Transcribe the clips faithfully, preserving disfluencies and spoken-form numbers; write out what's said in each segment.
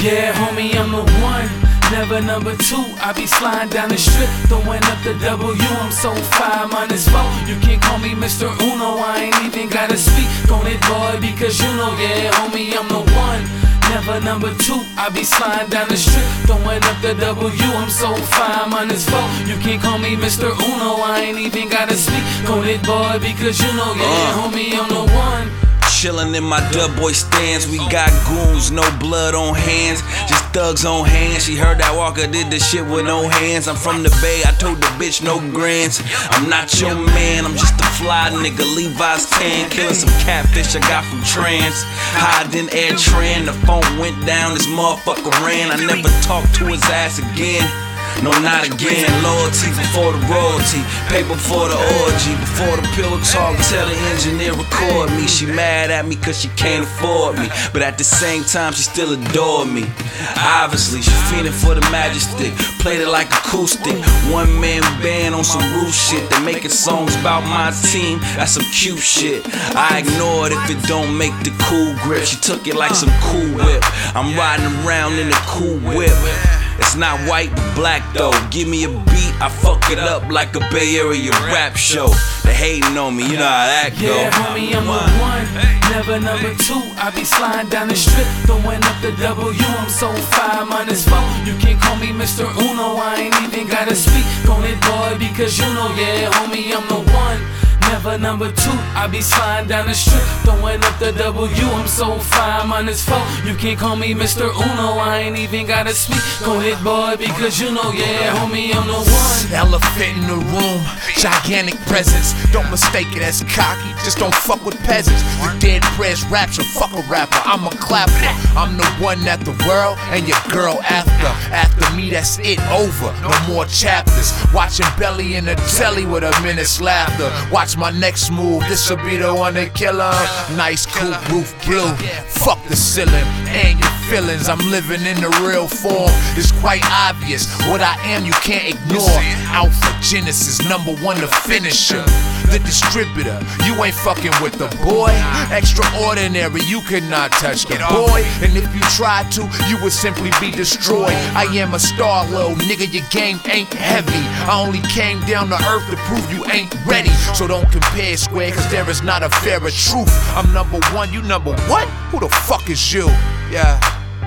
Yeah, homie, I'm the one, never number two. I be sliding down the strip, throwing up the W. I'm so fire, minus four. You can call me Mister Uno, I ain't even gotta speak on it, boy, because you know, yeah, homie, I'm the one, never number two. I be sliding down the strip, throwing up the W. I'm so fire, minus four. You can call me Mister Uno, I ain't even gotta speak on it, boy, because you know, yeah, homie, I'm the one. Chillin' in my dub boy stands. We got goons, no blood on hands, just thugs on hands. She heard that Walker did the shit with no hands. I'm from the Bay, I told the bitch no grants. I'm not your man, I'm just a fly nigga, Levi's tan. Killing some catfish I got from trans. Hiding Air Tran, the phone went down, this motherfucker ran. I never talked to his ass again. No, not again. Loyalty before the royalty, pay before the orgy, before the pillow talk. Tell the engineer record me. She mad at me cause she can't afford me, but at the same time she still adore me. Obviously she feeling for the magic stick, played it like acoustic. One man band on some roof shit. They making songs about my team, that's some cute shit. I ignore it if it don't make the cool grip. She took it like some cool whip. I'm riding around in a cool whip. It's not white but black though. Give me a beat, I fuck it up like a Bay Area rap show. They hating on me, you know how that go. Yeah, homie, I'm the one, never number two. I be sliding down the strip, throwing up the W. I'm so fire, minus four. You can call me Mister Uno, I ain't even gotta speak on it, boy, because you know, yeah, homie, I'm the one, never number two. I be sliding down the strip, throwing up the W. I'm so fire, minus four. You can't call me Mister Uno, I ain't even gotta speak on it, boy, because you know, yeah, homie, I'm the one. Elephant in the room, gigantic presence. Don't mistake it as cocky, just don't fuck with peasants. The dead press rapture, fuck a rapper, I'm a clapper. I'm the one that the world and your girl after. After me, that's it, over, no more chapters. Watching Belly in the telly with a minute's laughter. Watch my next move, this'll be the one to kill him. Nice cool roof blue, fuck the ceiling and your feelings. I'm living in the real form, it's quite obvious. What I am you can't ignore. Alpha Genesis, number one, the finisher, the distributor. You ain't fucking with the boy. Extraordinary, you cannot touch the boy. And if you tried to, you would simply be destroyed. I am a star, little nigga, your game ain't heavy. I only came down to earth to prove you ain't ready. So don't compare square, cause there is not a fairer truth. I'm number one, you number what? Who the fuck is you? Yeah.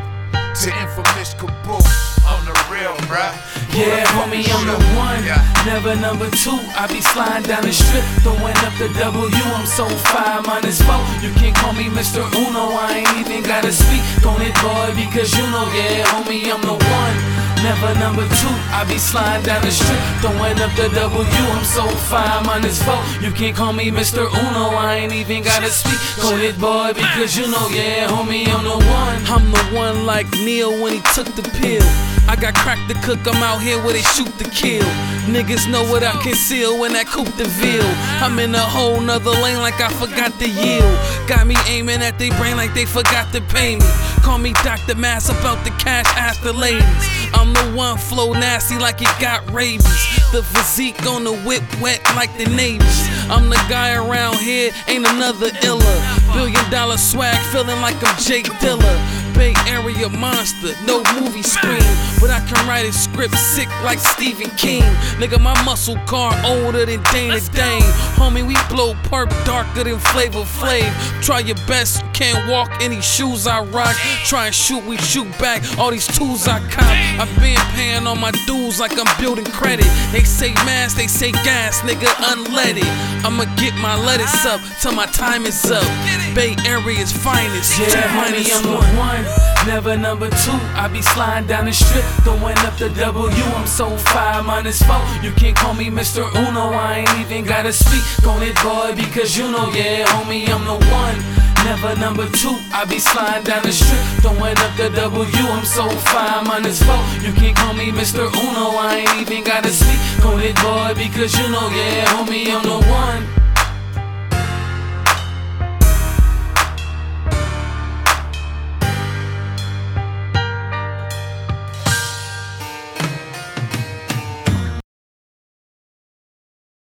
To infamous Kaboom, I'm the real, bruh. Yeah, homie, I'm the one, never number two. I be sliding down the strip, throwing up the W. I'm so fire, minus four. You can call me Mister Uno, I ain't even gotta speak on it, boy, because you know, yeah, homie, I'm the one, never number two. I be sliding down the strip, throwing up the W. I'm so fire, minus four. You can call me Mister Uno, I ain't even gotta speak on it, boy, because you know, yeah, homie, I'm the one. I'm the one like Neil when he took the pill. I got crack to cook, I'm out here where they shoot to kill. Niggas know what I conceal when I coupe the veal. I'm in a whole nother lane like I forgot to yield. Got me aiming at they brain like they forgot to pay me. Call me Doctor Mass about the cash, ask the ladies. I'm the one, flow nasty like it got rabies. The physique on the whip wet like the Navy's. I'm the guy around here, ain't another iller. Billion dollar swag, feeling like I'm Jake Dilla. Bay Area monster, no movie screen, but I can write a script sick like Stephen King. Nigga, my muscle car older than Dana Dane. Homie, we blow perp darker than Flavor Flav. Try your best, you can't walk in these shoes I rock. Try and shoot, we shoot back all these tools I cop. I've been paying all my dues like I'm building credit. They say mass, they say gas, nigga, unleaded. I'ma get my lettuce up till my time is up. Bay Area's finest. Yeah, honey, I'm the one, never number two. I be sliding down the strip, throwing up the W. I'm so fire, minus four. You can call me Mister Uno, I ain't even gotta speak on it, boy, because you know, yeah, homie, I'm the one, never number two. I be sliding down the strip, throwing up the W. I'm so fire, minus four. You can call me Mister Uno, I ain't even gotta speak on it, boy, because you know, yeah, homie, I'm the